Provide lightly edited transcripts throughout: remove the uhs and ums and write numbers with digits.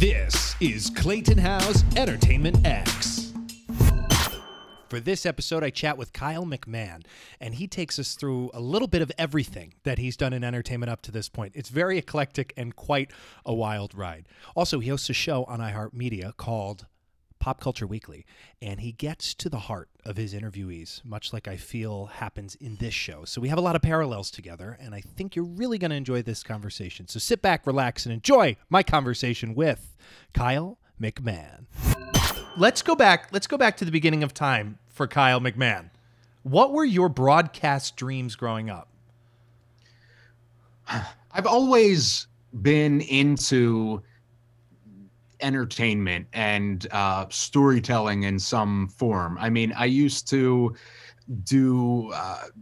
This is Clayton Howe's Entertainment X. For this episode, I chat with Kyle McMahon, and he takes us through a little bit of everything that he's done in entertainment up to this point. It's very eclectic and quite a wild ride. Also, he hosts a show on iHeartMedia called Pop Culture Weekly, and he gets to the heart of his interviewees, much like I feel happens in this show. So we have a lot of parallels together, and I think you're really going to enjoy this conversation. So sit back, relax, and enjoy my conversation with Kyle McMahon. Let's go back to the beginning of time for Kyle McMahon. What were your broadcast dreams growing up? I've always been into entertainment and storytelling in some form. I mean, I used to do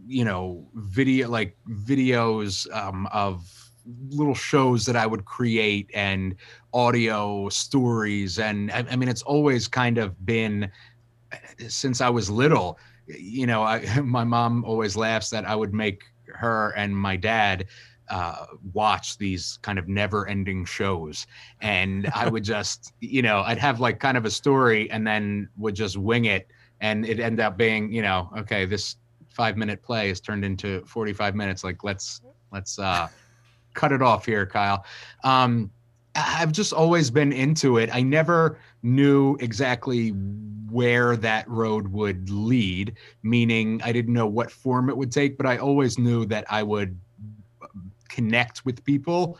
videos of little shows that I would create and audio stories, and I mean, it's always kind of been since I was little. My mom always laughs that I would make her and my dad watch these kind of never-ending shows, and I would just, I'd have like kind of a story and then would just wing it, and it'd end up being, okay, this 5-minute play has turned into 45 minutes. Like, let's cut it off here, Kyle. I've just always been into it. I never knew exactly where that road would lead, meaning I didn't know what form it would take, but I always knew that I would connect with people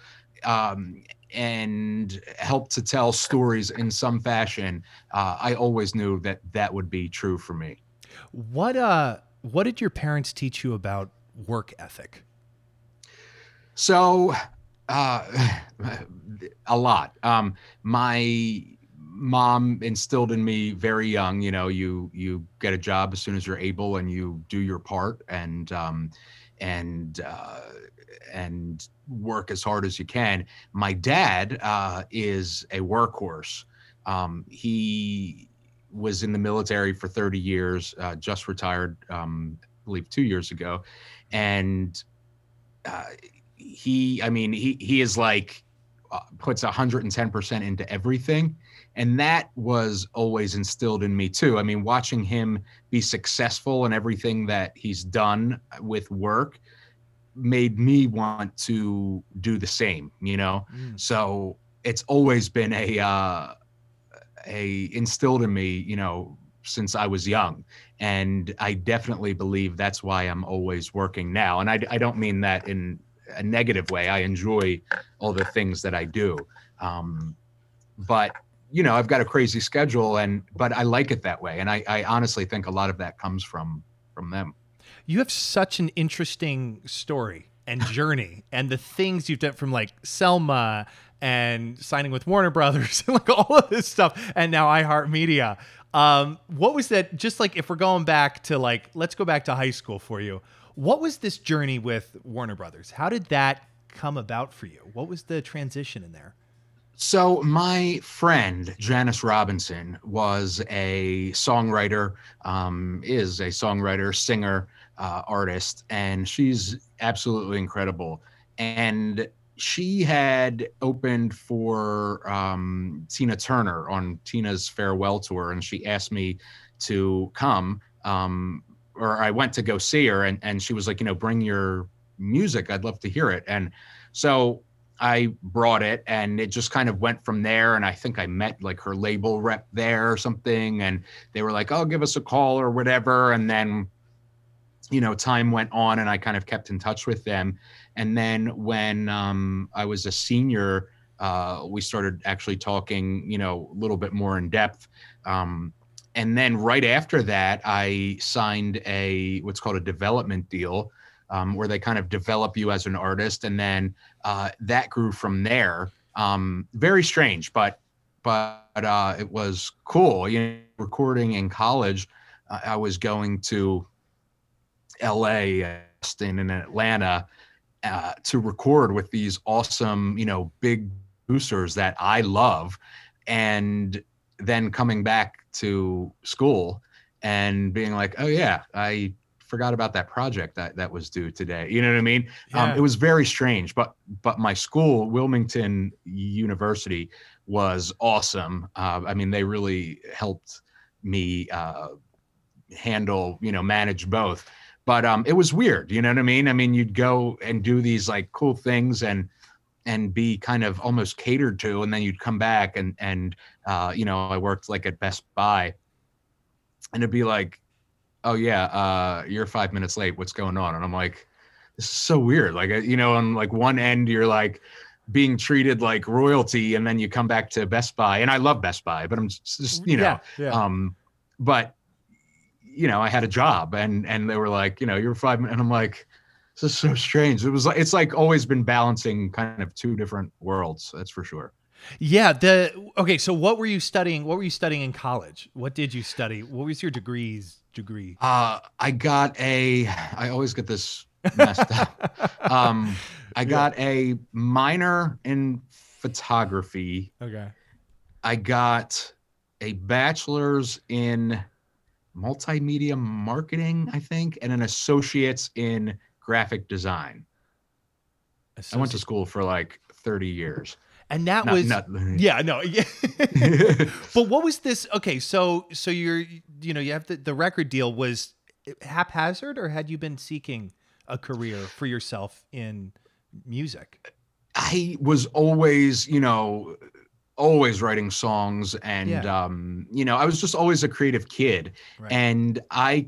and help to tell stories in some fashion. I always knew that would be true for me. What did your parents teach you about work ethic? So a lot. My mom instilled in me very young, you get a job as soon as you're able and you do your part and work as hard as you can. My dad is a workhorse. He was in the military for 30 years, just retired, I believe 2 years ago. And he is like, puts 110% into everything. And that was always instilled in me too. I mean, watching him be successful in everything that he's done with work made me want to do the same, So it's always been a instilled in me, since I was young. And I definitely believe that's why I'm always working now. And I don't mean that in a negative way. I enjoy all the things that I do. But I've got a crazy schedule but I like it that way. And I honestly think a lot of that comes from them. You have such an interesting story and journey and the things you've done, from like Selma and signing with Warner Brothers and like all of this stuff, and now iHeartMedia. What was that? Just like, if we're going back to let's go back to high school for you. What was this journey with Warner Brothers? How did that come about for you? What was the transition in there? So my friend, Janice Robinson, was a songwriter, is a songwriter, singer, artist, and she's absolutely incredible. And she had opened for Tina Turner on Tina's farewell tour, and she asked me to come, or I went to go see her, and she was like, bring your music. I'd love to hear it. And so I brought it, and it just kind of went from there. And I think I met like her label rep there or something, and they were like, "Oh, give us a call," or whatever. And then, time went on, and I kind of kept in touch with them. And then when I was a senior, we started actually talking, a little bit more in depth. And then right after that, I signed what's called a development deal, where they kind of develop you as an artist. And then that grew from there. Very strange, but it was cool. Recording in college, I was going to LA, Austin, and Atlanta to record with these awesome, big producers that I love. And then coming back to school and being like, oh yeah, I forgot about that project that was due today. You know what I mean? Yeah. It was very strange, but my school, Wilmington University, was awesome. I mean, they really helped me handle, manage both. But it was weird, you know what I mean? I mean, you'd go and do these like cool things and be kind of almost catered to, and then you'd come back and I worked like at Best Buy, and it'd be like, oh yeah, you're 5 minutes late. What's going on? And I'm like, this is so weird. Like, on like one end, you're like being treated like royalty, and then you come back to Best Buy, and I love Best Buy, but I'm just Yeah. but I had a job, and they were like, you're 5 minutes, and I'm like, this is so strange. It's like always been balancing kind of two different worlds. That's for sure. Yeah. Okay. So what were you studying? What were you studying in college? What did you study? What was your degree? I always get this messed up. I got a minor in photography. Okay. I got a bachelor's in multimedia marketing, I think, and an associate's in graphic design. I went to school for like 30 years. And that yeah, no. Yeah. But what was this? Okay. So you have the record deal. Was it haphazard, or had you been seeking a career for yourself in music? I was always, always writing songs, and I was just always a creative kid. Right. And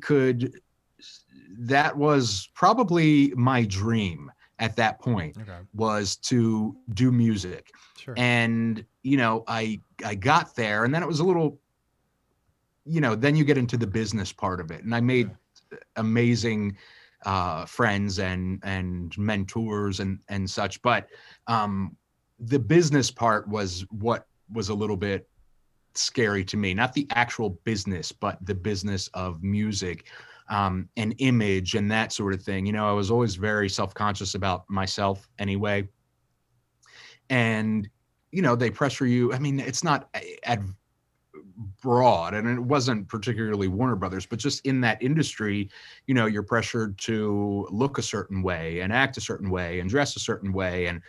that was probably my dream at that point, was to do music. Sure. And I got there, and then it was a little, then you get into the business part of it, and I made amazing friends and mentors and such. But the business part was what was a little bit scary to me. Not the actual business, but the business of music, and image and that sort of thing. I was always very self-conscious about myself anyway. And, they pressure you. I mean, it's not broad, and it wasn't particularly Warner Brothers, but just in that industry, you're pressured to look a certain way and act a certain way and dress a certain way, and,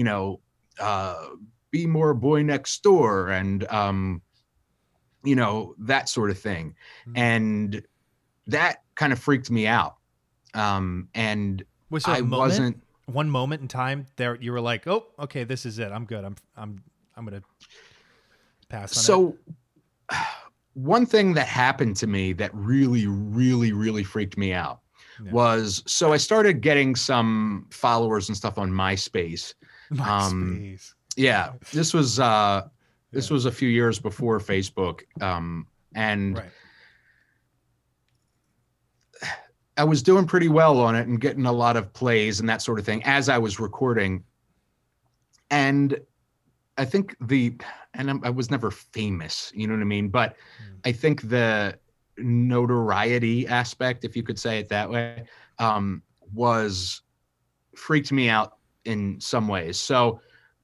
be more boy next door, and, that sort of thing. Mm-hmm. And that kind of freaked me out. And was there one moment in time there you were like, oh, okay, this is it. I'm good. I'm going to pass on it. So one thing that happened to me that really, really, really freaked me out was, so I started getting some followers and stuff on MySpace. Yeah, this was a few years before Facebook. And right. I was doing pretty well on it and getting a lot of plays and that sort of thing as I was recording. And I think I was never famous, you know what I mean? But I think the notoriety aspect, if you could say it that way, freaked me out in some ways. So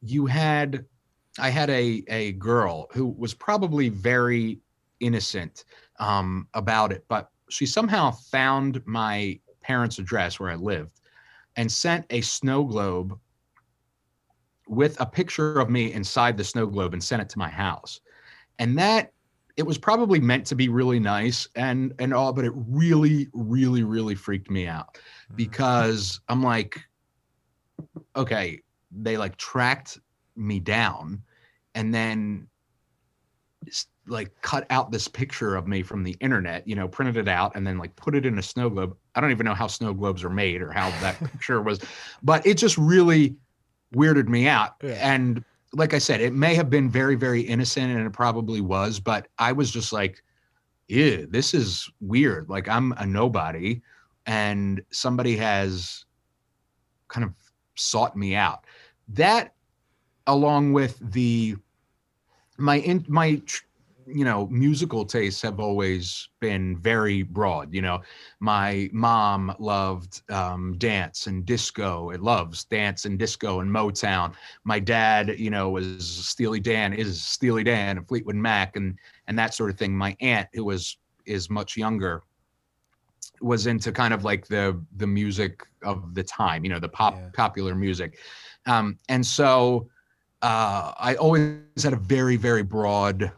I had a girl who was probably very innocent about it, but she somehow found my parents' address where I lived and sent a snow globe with a picture of me inside the snow globe and sent it to my house. And it was probably meant to be really nice and all, but it really, really, really freaked me out because I'm like, okay, they like tracked me down and then like cut out this picture of me from the internet, printed it out and then like put it in a snow globe. I don't even know how snow globes are made or how that picture was, but it just really weirded me out. Yeah. And like I said, it may have been very, very innocent, and it probably was, but I was just like, ew, this is weird. Like, I'm a nobody and somebody has kind of sought me out. That, along with my musical tastes have always been very broad. My mom loved dance and disco. It loves dance and disco and Motown. My dad, is Steely Dan and Fleetwood Mac and that sort of thing. My aunt, who is much younger, was into kind of like the music of the time, the popular music. And so I always had a very, very broad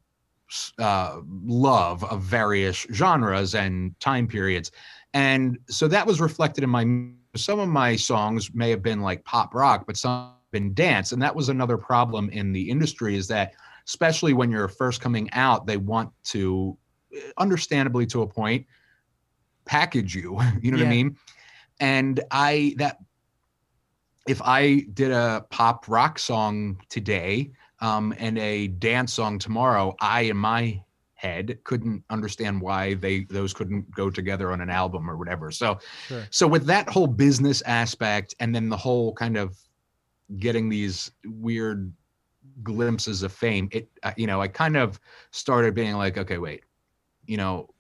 love of various genres and time periods. And so that was reflected in some of my songs may have been like pop rock, but some have been dance. And that was another problem in the industry, is that especially when you're first coming out, they want to, understandably to a point, package you, you know what I Yeah. mean? And if I did a pop rock song today, and a dance song tomorrow, I, in my head, couldn't understand why those couldn't go together on an album or whatever. Sure. So with that whole business aspect, and then the whole kind of getting these weird glimpses of fame, I kind of started being like, okay, wait, you know,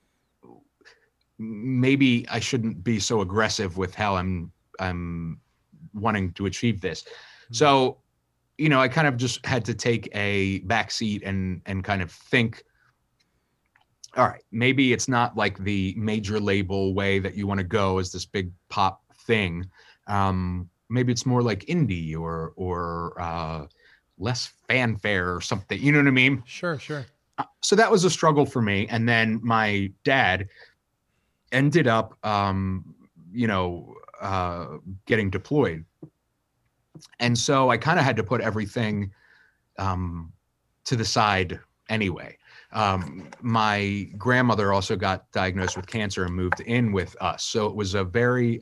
maybe I shouldn't be so aggressive with how I'm wanting to achieve this. Mm. So, I kind of just had to take a back seat and kind of think, all right, maybe it's not like the major label way that you want to go as this big pop thing. Maybe it's more like indie or less fanfare or something. You know what I mean? Sure, sure. So that was a struggle for me. And then my dad ended up, you know, getting deployed. And so I kind of had to put everything um, to the side anyway. My grandmother also got diagnosed with cancer and moved in with us. So it was a very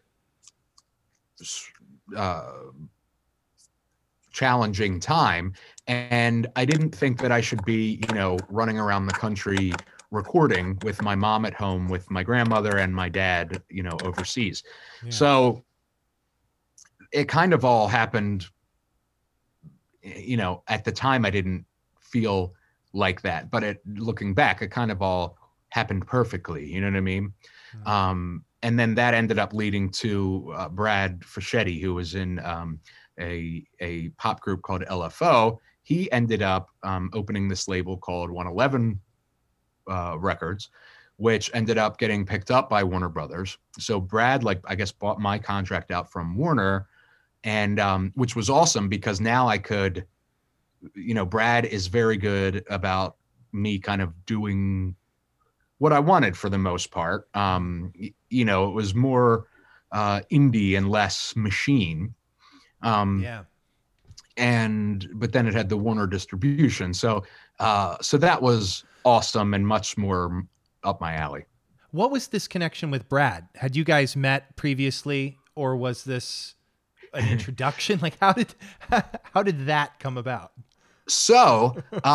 uh, challenging time. And I didn't think that I should be, running around the country recording with my mom at home, with my grandmother and my dad, overseas. Yeah. So it kind of all happened, at the time I didn't feel like that, but looking back, it kind of all happened perfectly. You know what I mean? Mm. And then that ended up leading to Brad Fischetti, who was in a pop group called LFO. He ended up opening this label called 111 Records, which ended up getting picked up by Warner Brothers. So Brad, like, I guess, bought my contract out from Warner, and which was awesome because now I could, Brad is very good about me kind of doing what I wanted for the most part. It was more indie and less machine. Um, Yeah. but then it had the Warner distribution. So that was awesome and much more up my alley. What was this connection with Brad? Had you guys met previously, or was this an introduction? Like, how did that come about? So,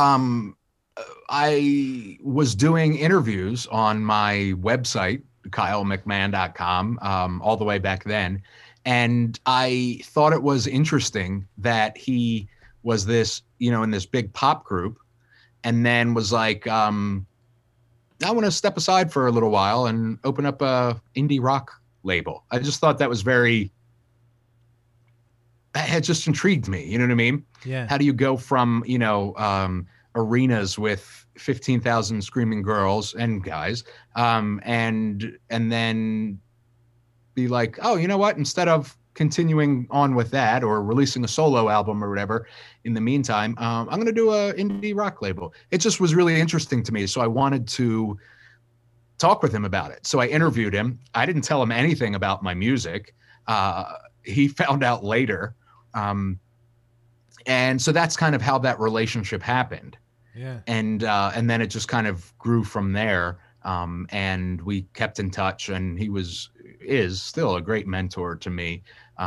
I was doing interviews on my website, kylemcmahon.com, all the way back then. And I thought it was interesting that he was this, in this big pop group, and then was like, I want to step aside for a little while and open up a indie rock label. I just thought that was it just intrigued me. You know what I mean? Yeah. How do you go from, arenas with 15,000 screaming girls and guys, and then be like, oh, you know what? Instead of continuing on with that or releasing a solo album or whatever, in the meantime, I'm going to do a indie rock label. It just was really interesting to me. So I wanted to talk with him about it. So I interviewed him. I didn't tell him anything about my music. He found out later. And so that's kind of how that relationship happened. Yeah. And then it just kind of grew from there. And we kept in touch, and is still a great mentor to me.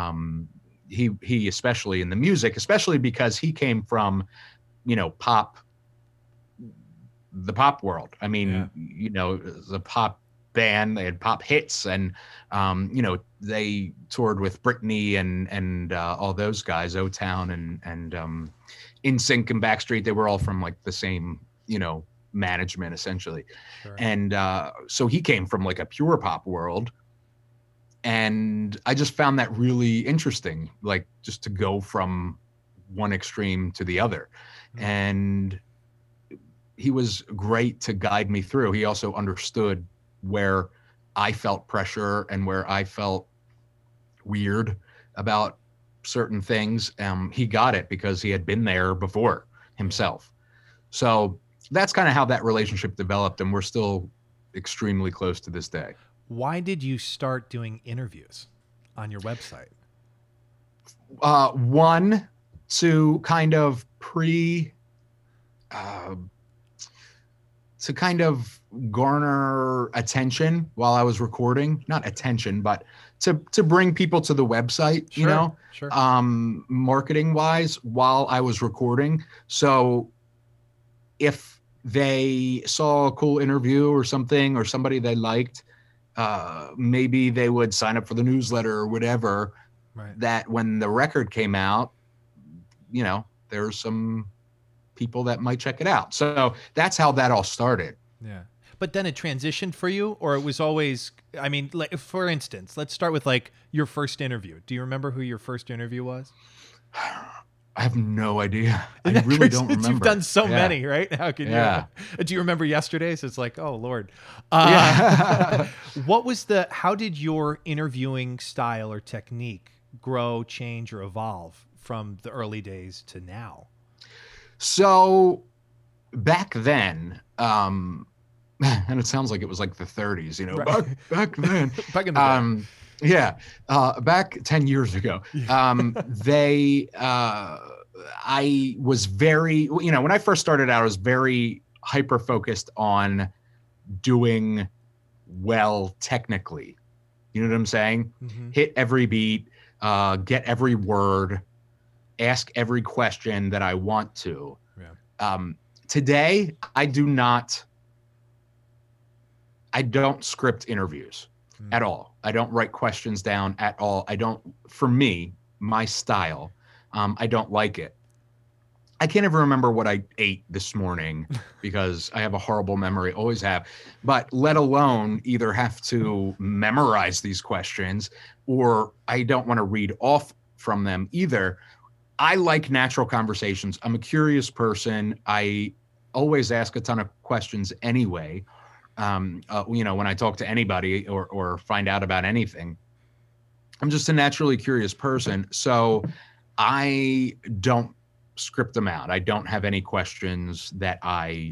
He especially in the music, especially because he came from, pop, the pop world. I Yeah. mean, the pop band, they had pop hits, and they toured with Britney and all those guys, O Town and NSYNC and Backstreet. They were all from like the same, management essentially. Sure. And so he came from like a pure pop world. And I just found that really interesting, like just to go from one extreme to the other. Mm. And he was great to guide me through. He also understood where I felt pressure and where I felt weird about certain things, he got it because he had been there before himself. So that's kind of how that relationship developed, and we're still extremely close to this day. Why did you start doing interviews on your website? One, to kind of uh, to kind of garner attention while I was recording. Not attention, but to bring people to the website, Sure, sure. marketing wise while I was recording. So if they saw a cool interview or something, or somebody they liked, maybe they would sign up for the newsletter or whatever. Right. That when the record came out, there's some people that might check it out. So that's how that all started. Yeah. But then it transitioned for you, or it was always, I mean, like, for instance, let's start with like your first interview. Do you remember who your first interview was? I have no idea. I really don't remember. You've done so many, right? How can you? Do you remember yesterday's? It's like, oh Lord. How did your interviewing style or technique grow, change, or evolve from the early days to now? So back then, and it sounds like it was like the 30s, Right. back then. Back in the day. Yeah, back 10 years ago, I was very, when I first started out, I was very hyper focused on doing well technically. You know what I'm saying? Mm-hmm. Hit every beat, get every word, ask every question that I want to. Yeah. Today, I don't script interviews at all. I don't write questions down at all. For me, my style, I don't like it. I can't even remember what I ate this morning because I have a horrible memory, always have, but let alone either have to memorize these questions, or I don't want to read off from them either. I like natural conversations. I'm a curious person. I always ask a ton of questions anyway. When I talk to anybody or find out about anything, I'm just a naturally curious person. So I don't script them out. I don't have any questions that I,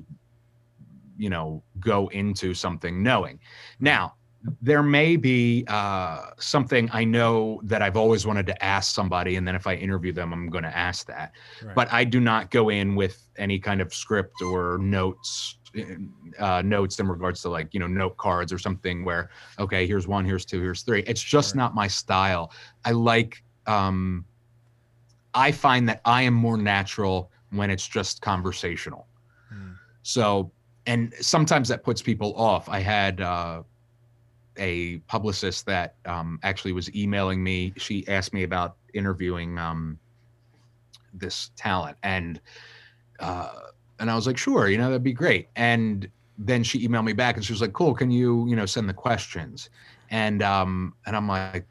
go into something knowing. Now, there may be something I know that I've always wanted to ask somebody, and then if I interview them, I'm going to ask that. Right. But I do not go in with any kind of script or notes in regards to like, note cards or something where, okay, here's 1, here's 2, here's 3. It's just not my style. I like, I find that I am more natural when it's just conversational. So, and sometimes that puts people off. I had a publicist that actually was emailing me. She asked me about interviewing this talent, and I was like, sure, that'd be great. And then she emailed me back and she was like, cool, can you, send the questions? And I'm like,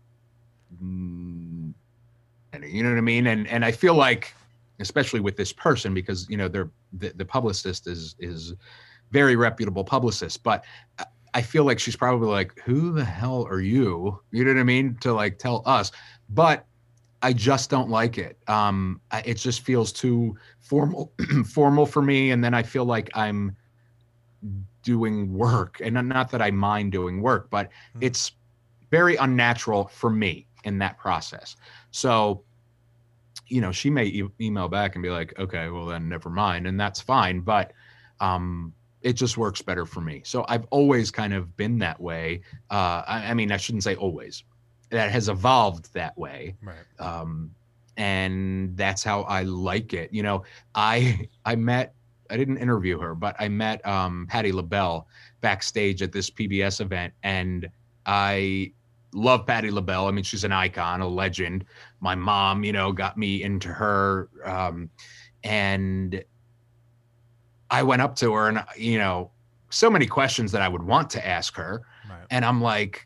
you know what I mean? And I feel like, especially with this person, because, the publicist is very reputable publicist, but I feel like she's probably like, who the hell are you? You know what I mean? To like tell us, but I just don't like it. It just feels too formal for me. And then I feel like I'm doing work, and not that I mind doing work, but it's very unnatural for me in that process. So, she may email back and be like, okay, well then never mind. And that's fine. But, it just works better for me. So I've always kind of been that way. I mean, I shouldn't say always. That has evolved that way. Right. And that's how I like it. I didn't interview her, but I met Patti LaBelle backstage at this PBS event, and I love Patti LaBelle. I mean, she's an icon, a legend. My mom, got me into her, and I went up to her, and so many questions that I would want to ask her, right. And I'm like,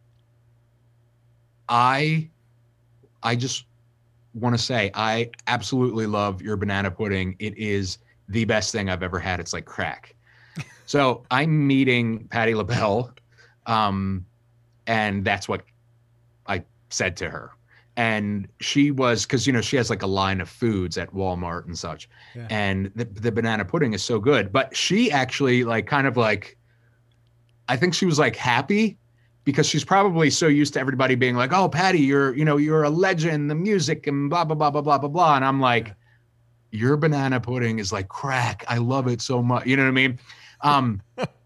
I just want to say I absolutely love your banana pudding. It is the best thing I've ever had. It's like crack. So I'm meeting Patti LaBelle, and that's what I said to her. And she was, because she has like a line of foods at Walmart and such, Yeah. and the banana pudding is so good. But she actually like kind of like, I think she was like happy because she's probably so used to everybody being like, "Oh, Patty, you're a legend, the music and blah blah blah blah blah blah blah." And I'm like, Yeah. "Your banana pudding is like crack. I love it so much." You know what I mean? Um,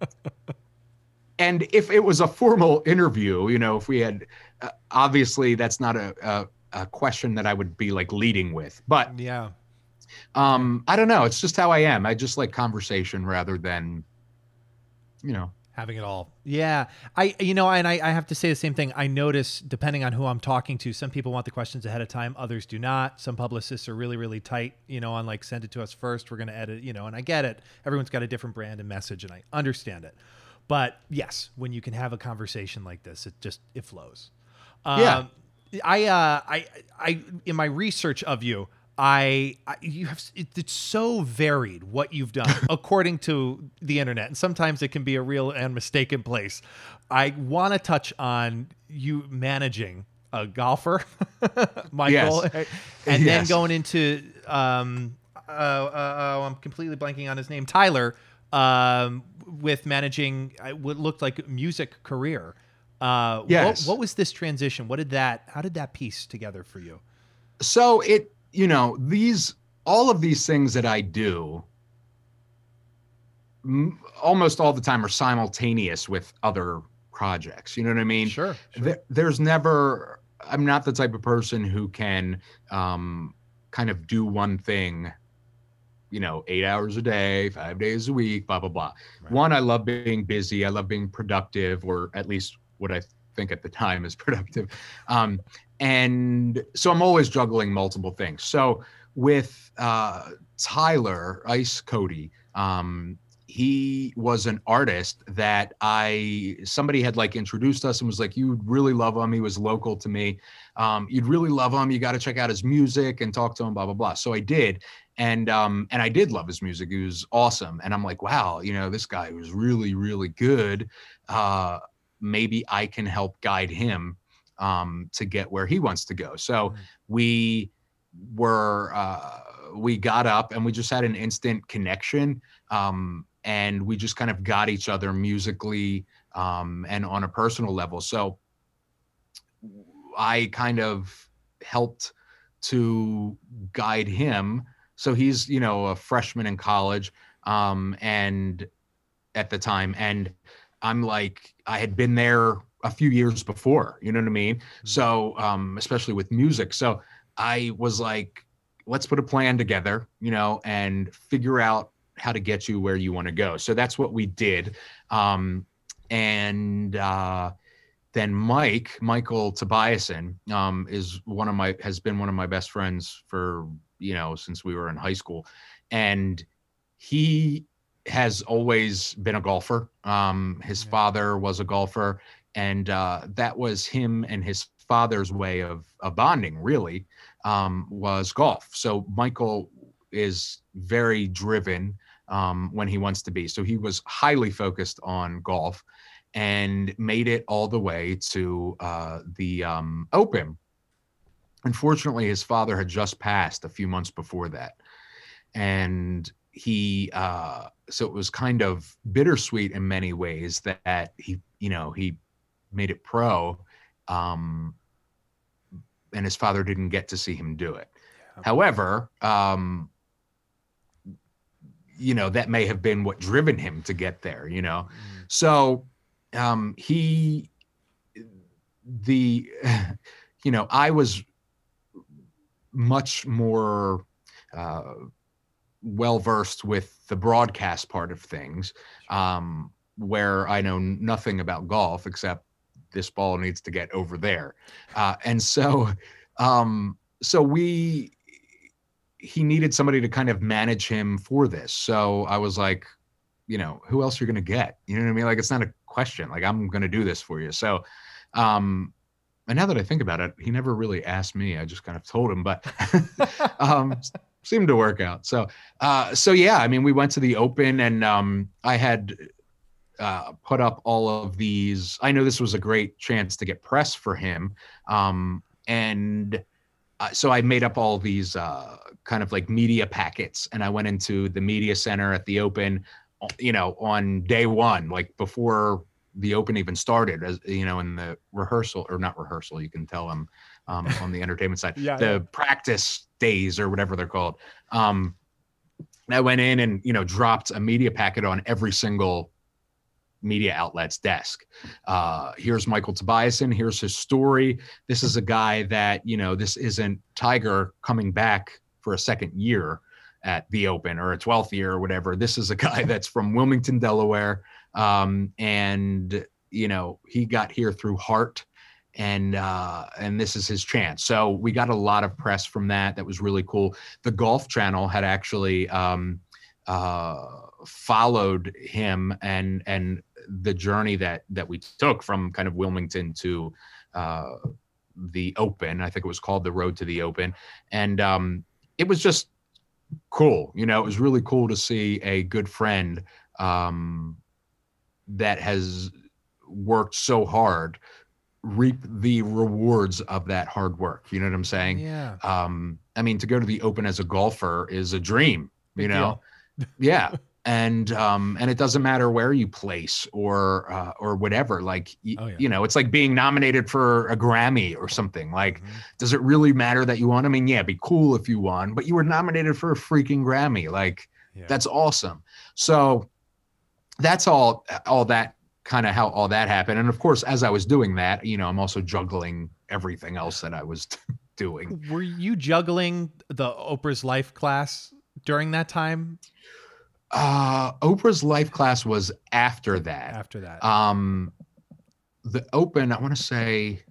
and if it was a formal interview, if we had, obviously that's not a question that I would be like leading with. But Yeah. Yeah. I don't know. It's just how I am. I just like conversation rather than, Having it all. Yeah. And I have to say the same thing. I notice, depending on who I'm talking to, some people want the questions ahead of time, others do not. Some publicists are really, really tight, on like, send it to us first. We're going to edit, and I get it. Everyone's got a different brand and message, and I understand it. But yes, when you can have a conversation like this, it flows. yeah, I in my research of you, you have it's so varied what you've done according to the internet, and sometimes it can be a real and mistaken place. I want to touch on you managing a golfer, Michael, yes, and then yes, going into I'm completely blanking on his name, Tyler, with managing what looked like a music career. What yes. was this transition? How did that piece together for you? So all of these things that I do almost all the time are simultaneous with other projects. You know what I mean? Sure, sure. There's never, I'm not the type of person who can kind of do one thing, 8 hours a day, 5 days a week, blah, blah, blah. Right. One, I love being busy. I love being productive, or at least what I think at the time is productive. And so I'm always juggling multiple things. So with Tyler Ice Cody, he was an artist that somebody had like introduced us and was like, "You'd really love him. He was local to me. You'd really love him. You got to check out his music and talk to him, blah, blah, blah." So I did. And I did love his music. He was awesome. And I'm like, wow, this guy was really, really good. Maybe I can help guide him to get where he wants to go. So we we got up and we just had an instant connection. And we just kind of got each other musically and on a personal level. So I kind of helped to guide him. So he's, a freshman in college, and at the time, and I'm like, I had been there a few years before, you know what I mean? So, especially with music. So I was like, let's put a plan together, and figure out how to get you where you want to go. So that's what we did. And then Michael Tobiasen, has been one of my best friends for, since we were in high school. And he has always been a golfer. His father was a golfer, and that was him and his father's way of bonding, really, was golf. So Michael is very driven when he wants to be. So he was highly focused on golf and made it all the way to the Open. Unfortunately, his father had just passed a few months before that. And so it was kind of bittersweet in many ways that he made it pro, and his father didn't get to see him do it. Yeah. However, that may have been what driven him to get there, So I was much more well-versed with the broadcast part of things, where I know nothing about golf except this ball needs to get over there. And so he needed somebody to kind of manage him for this. So I was like, who else you're going to get? You know what I mean? Like, it's not a question. Like, I'm going to do this for you. So, and now that I think about it, he never really asked me. I just kind of told him, but seemed to work out. So yeah, I mean, we went to the Open, and I had put up all of these. I know this was a great chance to get press for him. And so I made up all these kind of like media packets, and I went into the media center at the Open, on day one, like before the Open even started, as in the rehearsal, or not rehearsal, you can tell them on the entertainment side, the practice days or whatever they're called. I went in and, dropped a media packet on every single media outlet's desk. Here's Michael Tobiasen. Here's his story. This is a guy that, this isn't Tiger coming back for a second year at the Open or a 12th year or whatever. This is a guy that's from Wilmington, Delaware. And he got here through heart, and this is his chance. So we got a lot of press from that. That was really cool. The Golf Channel had actually followed him and the journey that we took from kind of Wilmington to the Open. I think it was called The Road to the Open. And it was just cool. It was really cool to see a good friend that has worked so hard reap the rewards of that hard work. You know what I'm saying? Yeah. I mean, to go to the Open as a golfer is a dream, Big deal. Yeah. And it doesn't matter where you place or whatever. Like, it's like being nominated for a Grammy or something. Like, does it really matter that you won? I mean, yeah, it'd be cool if you won, but you were nominated for a freaking Grammy. Like, that's awesome. So that's all that kind of how all that happened. And of course, as I was doing that, I'm also juggling everything else that I was doing. Were you juggling the Oprah's Life class during that time? Oprah's Life class was after that. The Open, I want to say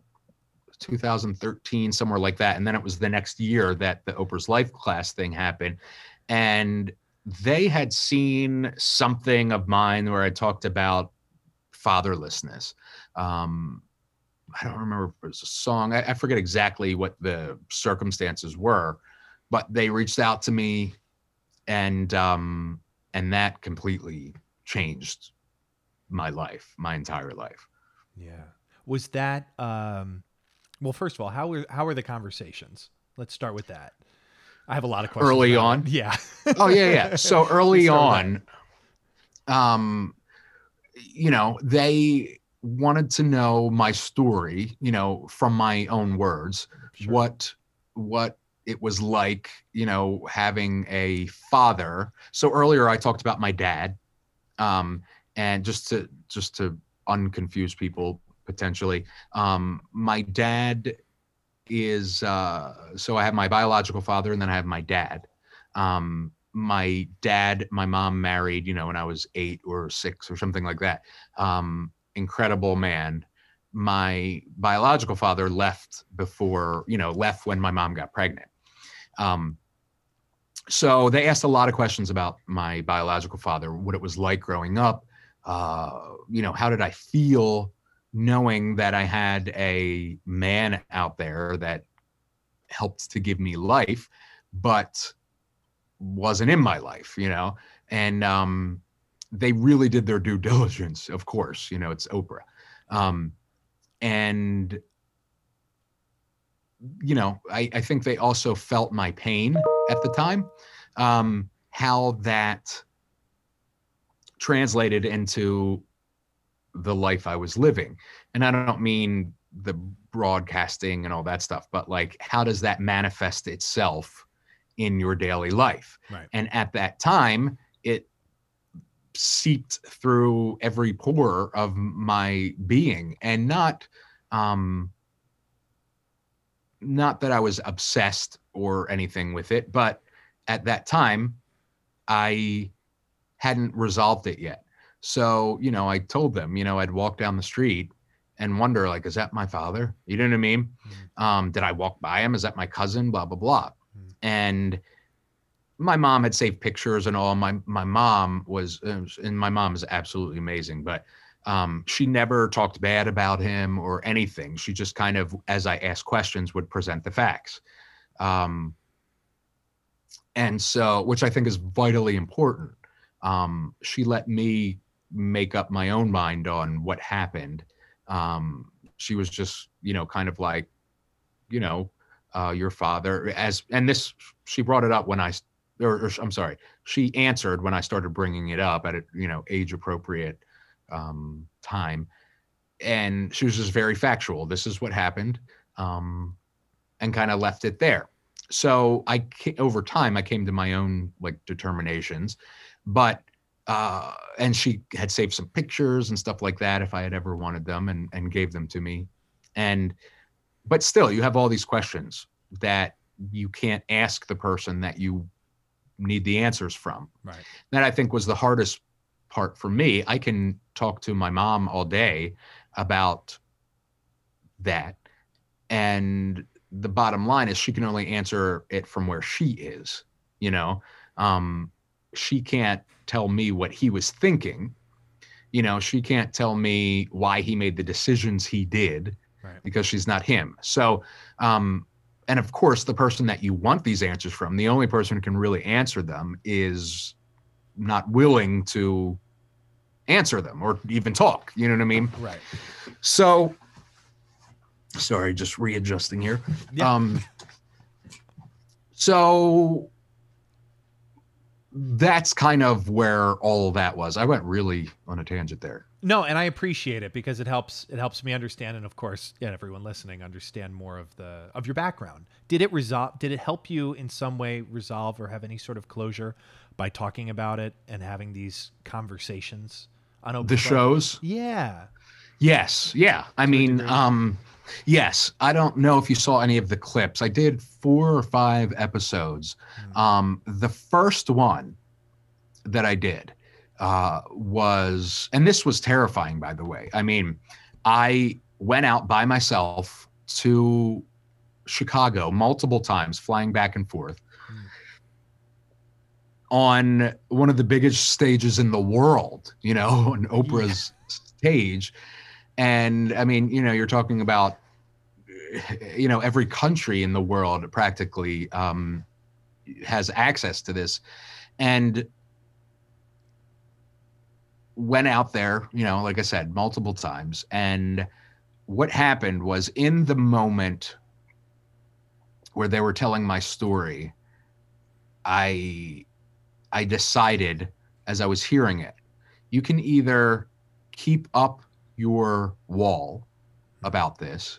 2013, somewhere like that. And then it was the next year that the Oprah's Life class thing happened. And they had seen something of mine where I talked about fatherlessness. I don't remember if it was a song. I forget exactly what the circumstances were, but they reached out to me, and that completely changed my life, my entire life. Yeah. Was that well, first of all, how were the conversations? Let's start with that. I have a lot of questions. Early on? Yeah. Oh, yeah. So early on, they wanted to know my story, from my own words, what it was like, having a father. So earlier I talked about my dad, and just to unconfuse people potentially, my dad is, so I have my biological father and then I have my dad. My dad, my mom married, when I was 8 or 6 or something like that. Incredible man. My biological father left when my mom got pregnant. So they asked a lot of questions about my biological father, what it was like growing up. How did I feel knowing that I had a man out there that helped to give me life, but wasn't in my life, and they really did their due diligence, of course, it's Oprah. And I think they also felt my pain at the time, how that translated into the life I was living. And I don't mean the broadcasting and all that stuff, but like, how does that manifest itself in your daily life? Right. And at that time, it seeped through every pore of my being, and not that I was obsessed or anything with it, but at that time I hadn't resolved it yet. So, I told them, I'd walk down the street and wonder, like, is that my father? You know what I mean? Did I walk by him? Is that my cousin? Blah, blah, blah. And my mom had saved pictures and all. My mom was, and my mom is absolutely amazing, but she never talked bad about him or anything. She just kind of, as I asked questions, would present the facts. And so, which I think is vitally important. She let me make up my own mind on what happened. She was just, kind of like, your father and this, she brought it up when or I'm sorry, she answered when I started bringing it up at a, age appropriate time. And she was just very factual. This is what happened. And kind of left it there. So over time, I came to my own like determinations, but and she had saved some pictures and stuff like that if I had ever wanted them, and gave them to me. But still, you have all these questions that you can't ask the person that you need the answers from. Right. That I think was the hardest part for me. I can talk to my mom all day about that, and the bottom line is she can only answer it from where she is. She can't tell me what he was thinking. She can't tell me why he made the decisions he did, right, because she's not him. So and of course, the person that you want these answers from, the only person who can really answer them, is not willing to answer them or even talk. You know what I mean? Right. So, sorry, just readjusting here. Yeah. So that's kind of where all of that was. I went really on a tangent there. No, and I appreciate it because it helps me understand, and of course, everyone listening understand more of your background. Did it help you in some way resolve or have any sort of closure by talking about it and having these conversations on Oprah's the shows? Yeah. Yes. Yeah. I mean, yes. I don't know if you saw any of the clips. I did 4 or 5 episodes. The first one that I did was, and this was terrifying, by the way. I mean, I went out by myself to Chicago multiple times, flying back and forth on one of the biggest stages in the world, on Oprah's stage. And I mean, you're talking about, every country in the world practically has access to this. And went out there, like I said, multiple times. And what happened was, in the moment where they were telling my story, I decided, as I was hearing it, you can either keep up your wall about this,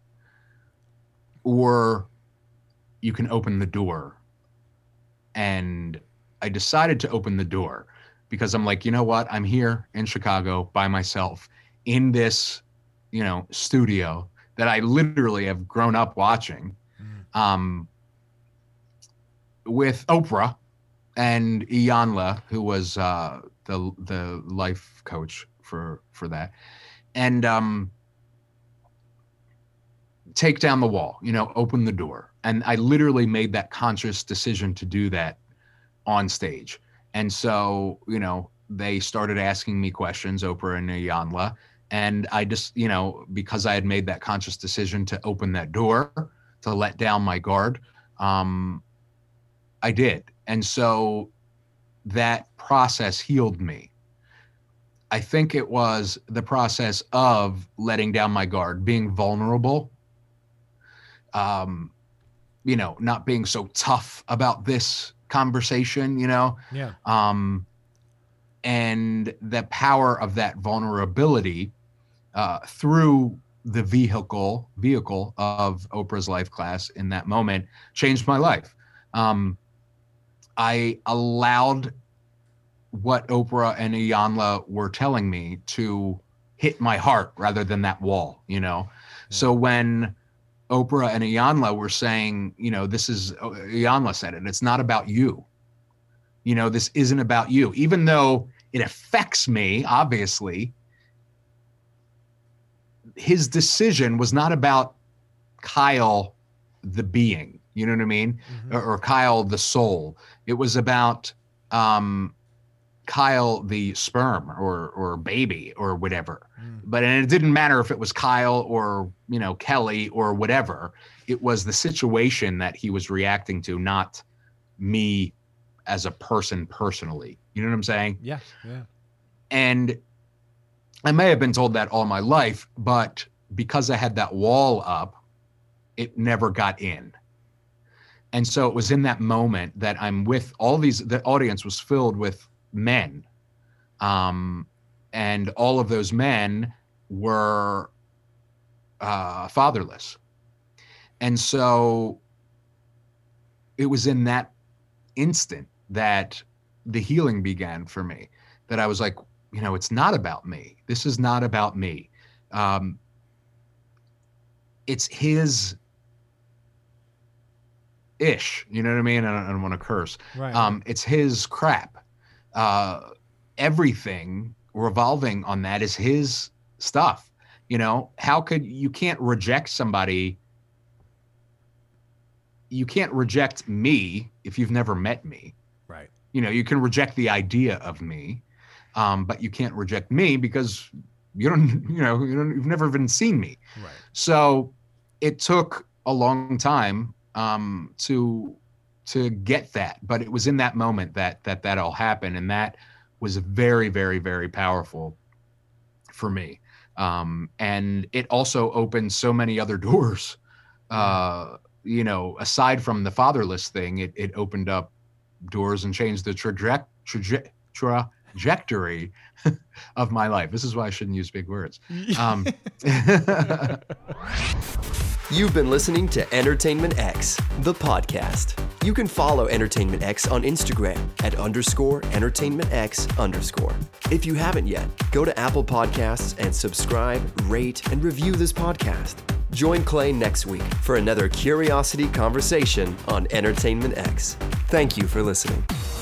or you can open the door. And I decided to open the door, because I'm like, you know what? I'm here in Chicago by myself in this, studio that I literally have grown up watching, with Oprah and Iyanla, who was the life coach for that, and take down the wall, open the door. And I literally made that conscious decision to do that on stage. And so, they started asking me questions, Oprah and Iyanla, and I just, because I had made that conscious decision to open that door, to let down my guard, I did. And so that process healed me. I think it was the process of letting down my guard, being vulnerable, not being so tough about this conversation, Yeah. And the power of that vulnerability through the vehicle of Oprah's life class in that moment changed my life. I allowed what Oprah and Iyanla were telling me to hit my heart rather than that wall, Yeah. So when Oprah and Iyanla were saying, Iyanla said it, it's not about you. This isn't about you. Even though it affects me, obviously, his decision was not about Kyle, the being, you know what I mean? Mm-hmm. Or Kyle, the soul. It was about Kyle, the sperm or baby or whatever. But and it didn't matter if it was Kyle or, Kelly or whatever. It was the situation that he was reacting to, not me as a person personally. You know what I'm saying? Yeah. Yeah. And I may have been told that all my life, but because I had that wall up, it never got in. And so it was in that moment that I'm with all these, the audience was filled with men. And all of those men were fatherless. And so it was in that instant that the healing began for me, that I was like, you know, it's not about me. This is not about me. It's his ish, you know what I mean? I don't want to curse. Right. It's his crap. Everything revolving on that is his stuff. You know, you can't reject somebody. You can't reject me if you've never met me. Right. You know, you can reject the idea of me, but you can't reject me because you've never even seen me. Right. So it took a long time to get that, but it was in that moment that all happened, and that was very, very, very powerful for me. And it also opened so many other doors. You know, aside from the fatherless thing, it opened up doors and changed the trajectory of my life. This is why I shouldn't use big words. You've been listening to Entertainment X, the podcast. You can follow Entertainment X on Instagram at _EntertainmentX_. If you haven't yet, go to Apple Podcasts and subscribe, rate, and review this podcast. Join Clay next week for another curiosity conversation on Entertainment X. Thank you for listening.